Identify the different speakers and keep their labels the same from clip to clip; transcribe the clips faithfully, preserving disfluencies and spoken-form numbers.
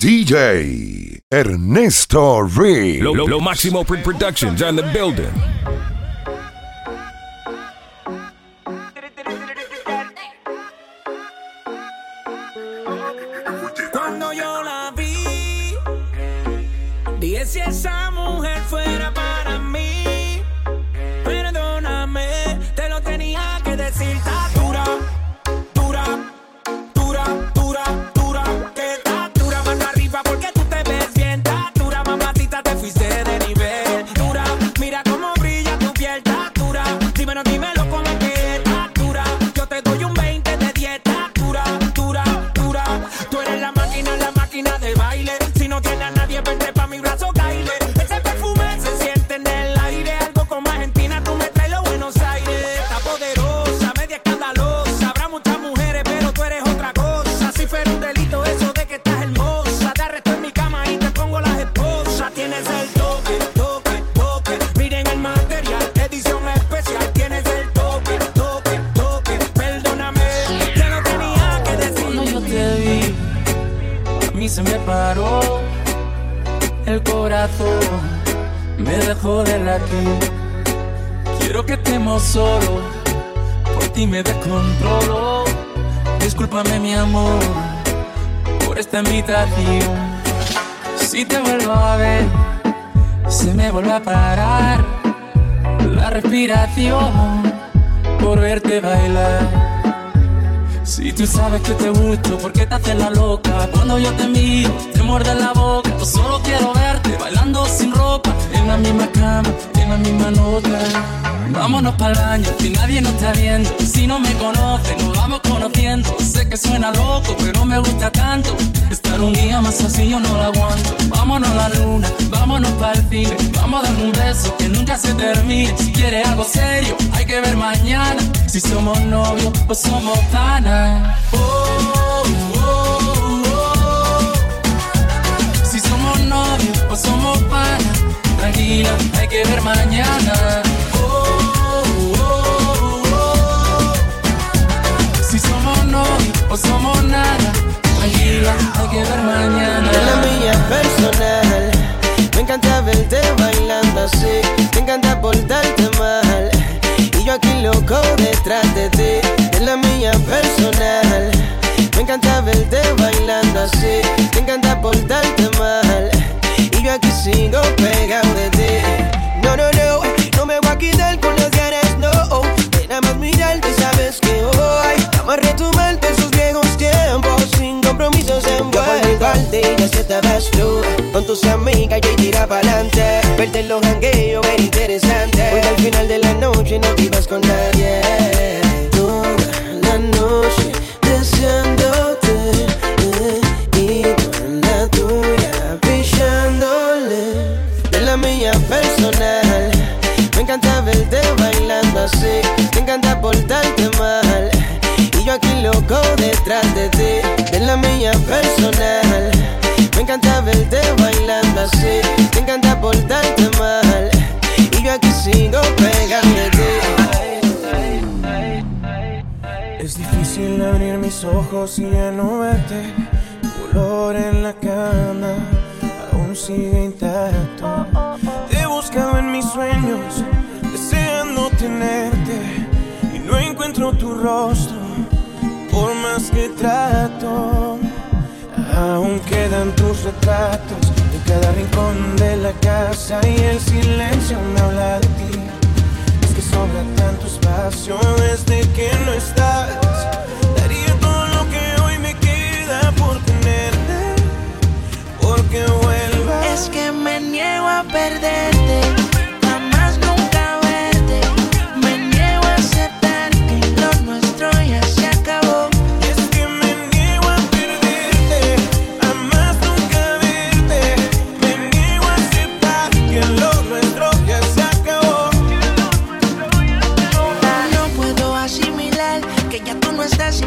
Speaker 1: D J Ernesto Riggs.
Speaker 2: Lo, lo, lo Máximo Productions on the building.
Speaker 3: Cuando yo la vi, dije si esa mujer fuera para mí. Perdóname, te lo tenía que decir. Está dura, dura, dura, dura, dura. Que está dura, mano arriba porque tú te ves bien. Está dura, mamacita, te fuiste de nivel. Dura, mira cómo brilla tu piel. Está dura, dímelo, dímelo cómo es que está dura. Yo te doy un veinte de dieta. Dura, dura, dura. Tú eres la máquina, la máquina de baile. Si no tienes a nadie, vente pa' mi brazo, caile. Ese perfume se siente en el aire. Algo como Argentina, tú me traes los Buenos Aires. Está poderosa, media escandalosa. Habrá muchas mujeres, pero tú eres otra cosa. Si fuera un delito eso de que estás hermosa, te arresto en mi cama y te pongo las esposas. Tienes el toque, toque, toque. Miren el material, edición especial. Tienes el toque, toque, toque. Perdóname, te lo tenía que decir.
Speaker 4: Cuando yo te vi, a mí se me paró el corazón, me dejó de latir. Quiero que estemos solos, por ti me descontrolo. Discúlpame mi amor, por esta invitación. Si te vuelvo a ver, se me vuelve a parar la respiración por verte bailar. Si tú sabes que te gusto, ¿por qué te haces la loca? Cuando yo te miro, te muerde la boca. Yo solo quiero verte bailando sin ropa, en la misma cama, en la misma nota. Vámonos pa'l baño, que nadie nos está viendo. Si no me conoce, nos vamos conociendo. Sé que suena loco, pero me gusta tanto. Estar un día más así yo no lo aguanto. Vámonos a la luna, vámonos pa'l cine. Vamos a darle un beso que nunca se termine. Si quieres algo serio, hay que ver mañana. Si somos novios, pues somos panas. Oh, oh, oh, oh. Si somos novios, pues somos panas. Tranquila, hay que ver mañana. Si somos novios o somos nada, tranquila, hay que ver mañana.
Speaker 5: En la mía personal, me encanta verte bailando así. Me encanta portarte mal, y yo aquí loco detrás de ti. En la mía personal, me encanta verte bailando así. Me encanta portarte mal, y yo aquí sigo pegado de ti. No, no, no, no me voy a quitar con las ganas, no. De nada más mirarte sabes que hoy vamos a retomar esos viejos tiempos sin compromisos en vuelta. Yo por mi parte ya se te vas tú con tus amigas y tira pa'lante. Verte en los jangueos era interesante, porque al final de la noche no te ibas con nadie. Toda la noche deseándote, eh, y tú en la tuya pillándole. De la mía personal, me encanta verte bailando así. Me encanta portarte mal, y yo aquí loco detrás de ti. De la mía personal, me encanta verte bailando así. Me encanta portarte mal, y yo aquí sigo pegado de ti.
Speaker 3: Es difícil abrir mis ojos y ya no verte. Tu olor en la cama aún sigue intacto. Te he buscado en mis sueños, deseando tenerte, y no encuentro tu rostro, por más que trato. Aún quedan tus retratos en cada rincón de la casa, y el silencio me habla de ti. Es que sobra tanto espacio desde que no estás. Daría todo lo que hoy me queda por tenerte, porque vuelvas.
Speaker 6: Es que me niego a perderte, jamás nunca verte. Me niego a aceptar que lo nuestro ya se acabó.
Speaker 3: Es que me niego a perderte, jamás nunca verte. Me niego a aceptar que lo nuestro ya se acabó.
Speaker 6: No puedo asimilar que ya tú no estás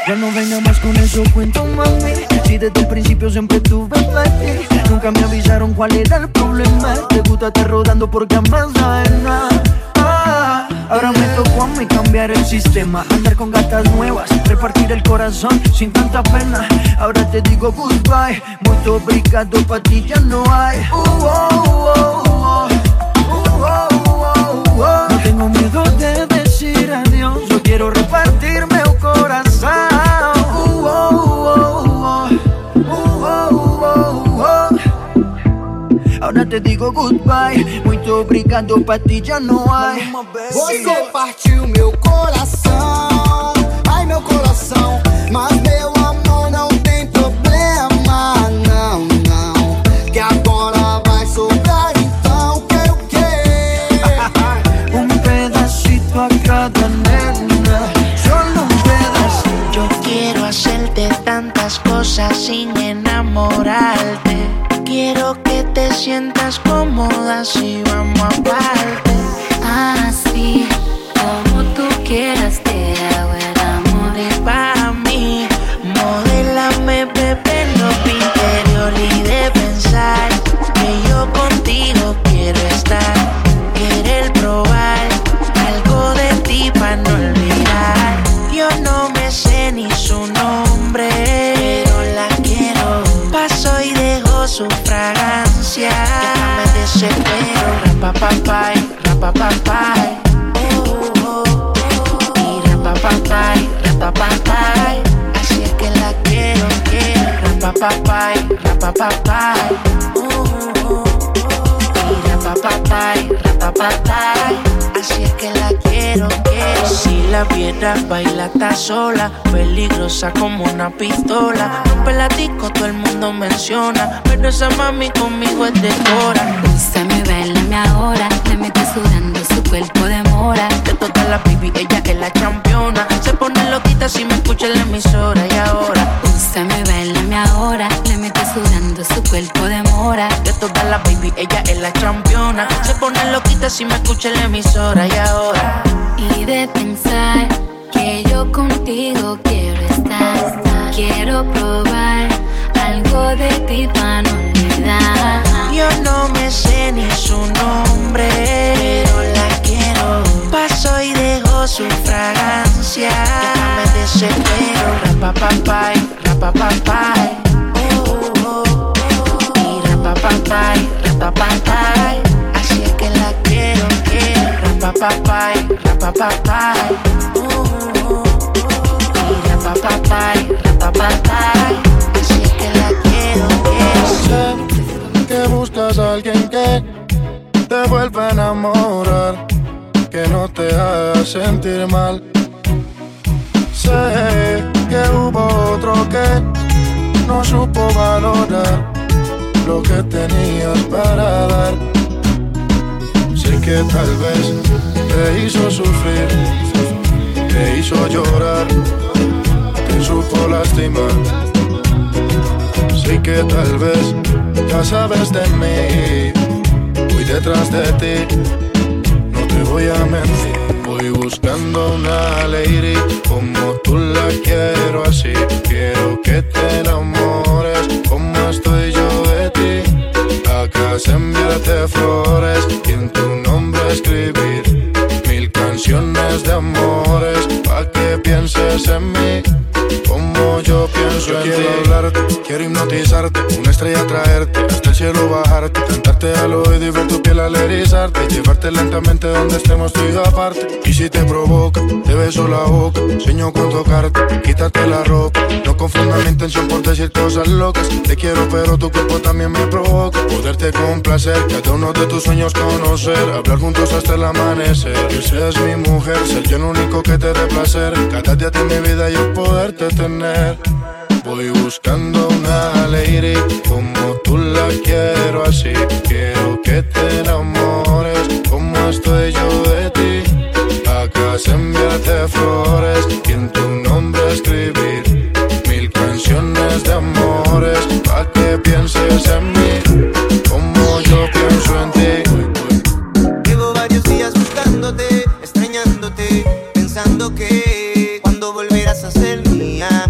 Speaker 7: Ya no venga más con eso, cuento mami. Si desde el principio siempre tuve fe, nunca me avisaron cuál era el problema. Te gusta estar rodando por camas ajenas. Ah, ahora me tocó a mí cambiar el sistema, andar con gatas nuevas, repartir el corazón sin tanta pena. Ahora te digo goodbye, muy obrigado, pa' ti ya no hay. Uh, oh, oh, oh. Uh, oh, oh, oh. No tengo miedo de decir adiós, yo quiero repartirme un corazón. Uh, oh, oh, oh. Uh, oh, oh, oh. Ahora te digo goodbye, muito obrigado, pra ti já não há.
Speaker 8: Você partiu meu coração, ai meu coração, mas meu amor não tem problema, não, não, que agora vai sobrar, então quero o quê?
Speaker 7: Um pedacito a cada nena, solo un pedacito.
Speaker 6: Yo quiero hacerte tantas cosas sin enamorarte. Quiero que te sientas cómoda si vamos aparte.
Speaker 9: Así como tú quieras te hago el amor.
Speaker 6: Y para mí, modélame, bebé, lo interior y de pensar que yo contigo quiero estar. Querer probar algo de ti para no olvidar. Yo no me sé ni su nombre, pero la quiero. Paso y dejo su fragancia. Ya me desespero. Rapapapay, rapapapay. Oh, oh, oh. Y rapapapay, rapapapay. Así es que la quiero, quiero. Rapapapay, rapapapay. Oh, oh, oh. Y rapapapay, rapapapay. Así es que la quiero, quiero. Si la vieras bailar está sola, peligrosa como una pistola. Rompe la disco, todo el mundo menciona, pero esa mami conmigo es de cora.
Speaker 9: Úsame, bailame ahora, le meto sudando su cuerpo de mora.
Speaker 6: De todas las baby, ella es la campeona. Se pone loquita si me escucha en la emisora. Y ahora,
Speaker 9: úsame, bailame ahora, le meto sudando su cuerpo de mora.
Speaker 6: De todas las baby, ella es la campeona. Se pone loquita si me escucha en la emisora. Y ahora,
Speaker 9: y de pensar que yo contigo quiero estar. Quiero probar algo de ti para no olvidar.
Speaker 6: Yo no me sé ni su nombre, pero la quiero. Paso y dejo su fragancia. Ya me desespero. Rapapapay, rapapapay. Oh, oh, oh. Y rapapapay, rapapapay. Así es que la quiero, quiero. Rapapapay, rapapapay. Oh, oh, oh. Y rapapapay, rapapapay. Así es que la quiero, quiero.
Speaker 10: Sé que buscas a alguien que te vuelva a enamorar, que no te haga sentir mal. Sé que hubo otro que no supo valorar lo que tenías para dar. Sé que tal vez te hizo sufrir, te hizo llorar, te supo lastimar. Sé que tal vez ya sabes de mí, voy detrás de ti, no te voy a mentir. Voy buscando una lady como tú la quiero así. Quiero que te enamores como estoy yo de ti. Acá enviarte flores y en tu nombre escribir mil canciones de amores pa' que pienses en mí como yo pienso yo en quiero ti. Hablarte, quiero hipnotizarte, una estrella traerte, hasta el cielo bajarte, cantarte al oído y ver tu piel al erizarte, y llevarte lentamente donde estemos tú y yo aparte. Y si te provoca, te beso la boca, sueño con tocarte, quítate la ropa. No confundas mi intención por decir cosas locas. Te quiero pero tu cuerpo también me provoca. Poderte complacer, cada uno de tus sueños conocer, hablar juntos hasta el amanecer. Que seas mi mujer, ser yo el único que te dé placer. Cada día de mi vida yo poderte tener. Voy buscando una lady como tú la quiero así. Quiero que te enamores como estoy yo de ti. Acá enviarte flores y en tu nombre escribir mil canciones de amores pa' que pienses en mí como yo pienso en ti.
Speaker 8: Llevo varios días buscándote, extrañándote, pensando que cuando volverás a ser mía.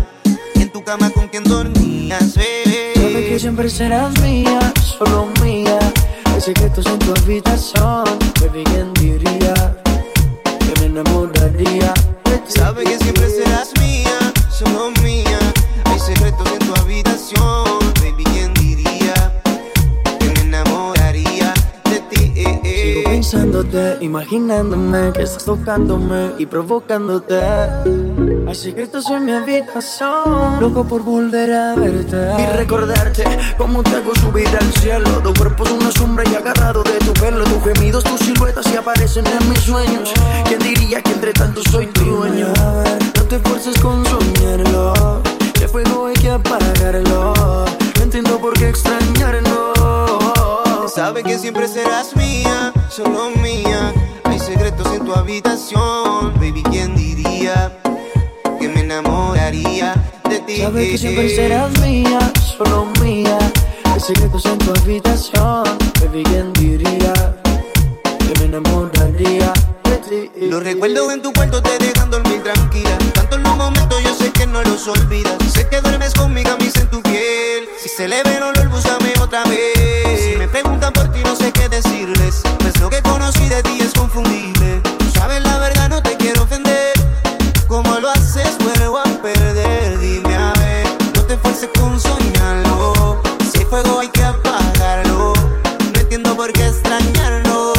Speaker 7: que siempre serás mía, solo mía. Hay secretos en tu habitación, baby, ¿quién diría que me enamoraría de ti?
Speaker 5: Sabe que siempre serás mía, solo mía. Hay secretos en tu habitación, baby, ¿quién diría que me enamoraría de ti? Eh, eh.
Speaker 7: Sigo pensándote, imaginándome que estás tocándome y provocándote. Hay secretos en mi habitación, loco por volver a verte y recordarte cómo te hago subir al cielo. Tu cuerpo es una sombra y agarrado de tu pelo. Tus gemidos, tus siluetas y aparecen en mis sueños. ¿Quién diría que entre tanto soy tu dueño? A ver, no te esfuerces con soñarlo. El fuego hay que apagarlo. No entiendo por qué extrañarlo.
Speaker 5: Sabe que siempre serás mía, solo mía. Hay secretos en tu habitación, baby, ¿quién diría que me enamoraría de ti?
Speaker 7: Sabe que siempre serás mía, solo mía. Hay secretos en tu habitación, baby, ¿quién diría que me enamoraría de ti?
Speaker 5: Los recuerdos en tu cuarto te dejan dormir tranquila. Tanto en los momentos yo sé que no los olvidas. Sé que duermes con mi camisa en tu piel. Si se le ve el olor, búscame otra vez. Si me preguntan por ti no sé qué decirles, pues lo que conocí de ti es confundible. Tú sabes la verdad, no te quiero ofender. Como lo haces, vuelvo a perder. Dime a ver, no te esfuerces con soñarlo. Si hay fuego hay que apagarlo. No entiendo por qué extrañarlo.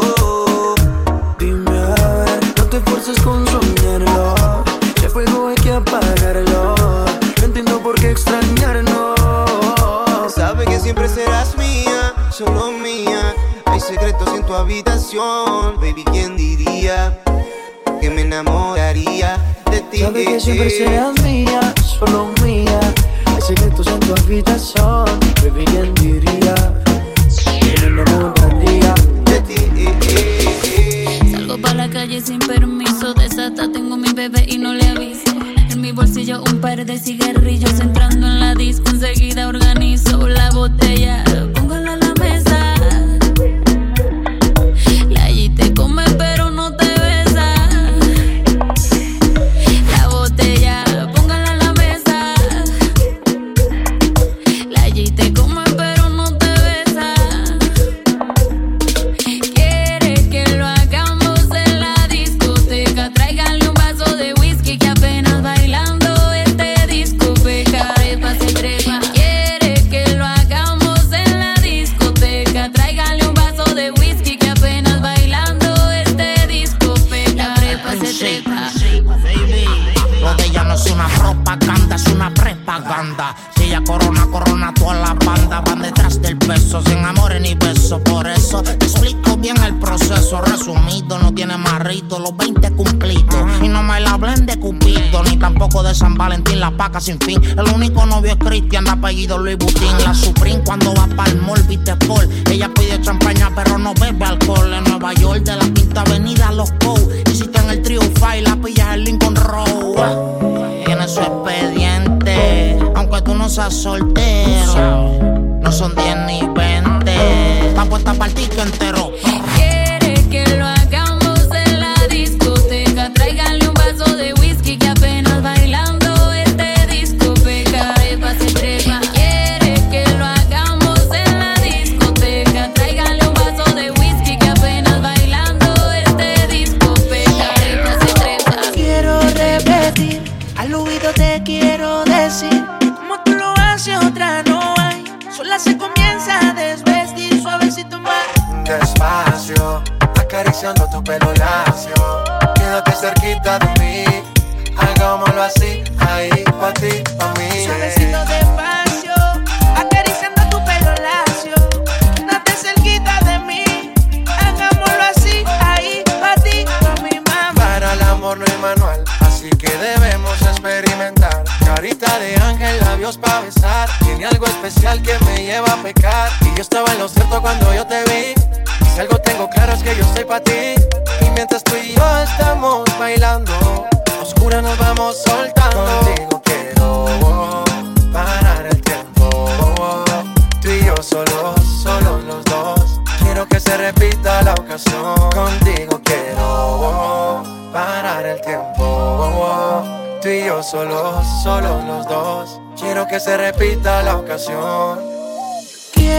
Speaker 7: Dime a ver, no te esfuerces con soñarlo. Si hay fuego hay que apagarlo. No entiendo por qué extrañarlo.
Speaker 5: Sabe que siempre serás mía, solo mía. Hay secretos en tu habitación, baby, ¿quién diría que me enamoraría de ti?
Speaker 7: Sabe que siempre serás mía, solo mía. Hay secretos en tu habitación, baby, ¿quién diría que me enamoraría de ti?
Speaker 9: Salgo pa' la calle sin permiso, desata, tengo mi bebé y no le aviso. En mi bolsillo un par de cigarrillos, entrando en la disco enseguida organizo la botella, póngala a la mesa. La G te come pero no te besa. La botella, póngala a la mesa. La G te come pero no te besa. Quiere que lo hagamos en la discoteca. Tráiganle un vaso de whisky que apenas bailando este disco peca. Trepa se trepa. Quiere que lo hagamos en la discoteca. Tráiganle un vaso de whisky que apenas bailando este disco peca. Trepa se trepa.
Speaker 11: Baby, lo de ella no es una propaganda, es una prepaganda. Si ella corona, corona toda la banda. Van detrás del peso, sin amores ni besos. Por eso te explico bien el proceso. Resumido, no tiene marrito, los veinte cumplidos. Y no me la hablen de Cupido, ni tampoco de San Valentín, la paca sin fin. El único novio es Cristian, de apellido Louis Vuitton. La Supreme cuando va pa'l mall, viste Paul. Ella pide champaña pero no bebe alcohol. En Nueva York, de la Quinta Avenida a los Cow. Y si está en el Trio Five, la pillas en Lincoln Road. Tiene su expediente, aunque tú no seas soltero. No son diez ni veinte, está puesta para el tico entero.
Speaker 9: Quiere que lo hagamos en la discoteca. Tráiganle un vaso de whisky que apenas bailando este disco peca. Trepa se trepa. Quiere que lo hagamos en la discoteca. Tráiganle un vaso de whisky que apenas bailando este disco peca. Trepa se trepa.
Speaker 6: Quiero repetir, al oído te quiero decir, como tú lo haces otra no hay. Sola se comienza a desvestir, suavecito más.
Speaker 12: Despacio, acariciando tu pelo lacio. Quédate cerquita de mí, hagámoslo así, ahí, pa' ti, pa' mí.
Speaker 6: Suavecito despacio, acariciando tu pelo lacio. Quédate cerquita de mí, hagámoslo así, ahí, pa' ti, pa' mi mamá.
Speaker 12: Para el amor no hay manual, así que debemos experimentar. Carita de ángel, labios pa' besar. Tiene algo especial que me lleva a pecar. Y yo estaba en lo cierto cuando yo te vi. Y si algo tengo claro es que yo soy pa' ti. Y mientras tú y yo estamos bailando, a oscuras nos vamos soltando. Contigo quiero parar el tiempo. Tú y yo solos, solos los dos. Quiero que se repita la ocasión. Contigo quiero parar el tiempo. Tú y yo solos, solos los dos. Quiero que se repita la ocasión.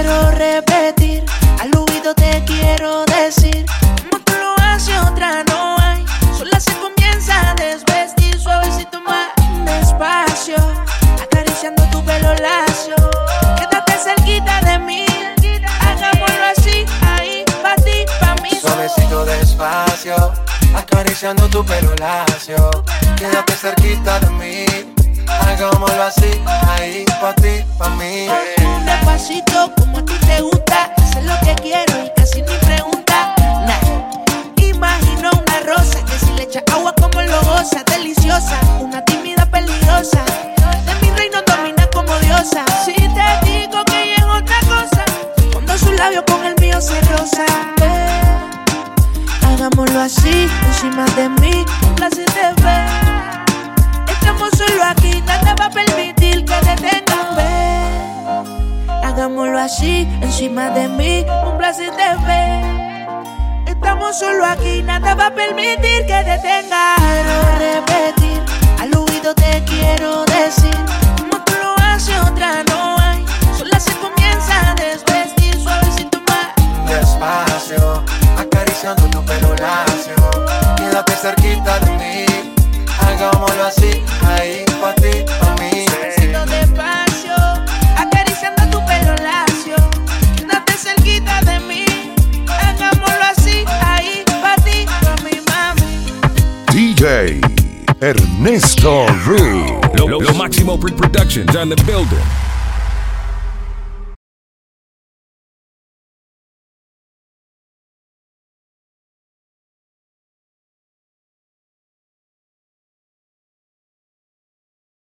Speaker 6: quiero repetir, al oído te quiero decir, como tú lo haces otra no hay. Sola se comienza a desvestir, suavecito más despacio, acariciando tu pelo lacio. Quédate cerquita de mí, hagámoslo así, ahí, pa' ti, pa' mí.
Speaker 12: Suavecito despacio, acariciando tu pelo lacio. Quédate cerquita de mí, hagámoslo así, ahí, pa' ti, pa' mí.
Speaker 6: Un despacito, como a ti te gusta, sé lo que quiero y casi ni pregunta. Nah. Imagino una rosa que si le echa agua como lo goza, deliciosa, una tímida peligrosa, de mi reino domina como diosa. Si te digo que ella es otra cosa, cuando su labio con el mío se roza. Eh, hagámoslo así, encima de mí, un placer te ve. Estamos solo aquí, nada va a permitir que detengan, ve. Hagámoslo así, encima de mí, un placer te ve. Estamos solo aquí, nada va a permitir que detengan. Quiero repetir, al oído te quiero decir, como tú lo haces otra no hay. Sola se comienza a desvestir, suavecito más
Speaker 12: despacio, acariciando tu pelo lacio. Quédate cerquita de mí, hagámoslo así, ahí, pa' ti, pa' mí.
Speaker 6: Suavecito despacio, acariciando tu pelo lacio. Quédate cerquita de mí, hagámoslo así, ahí, pa' ti, pa' mi mami.
Speaker 1: D J Ernesto Rick.
Speaker 2: Lo, lo, lo Máximo Productions on the building.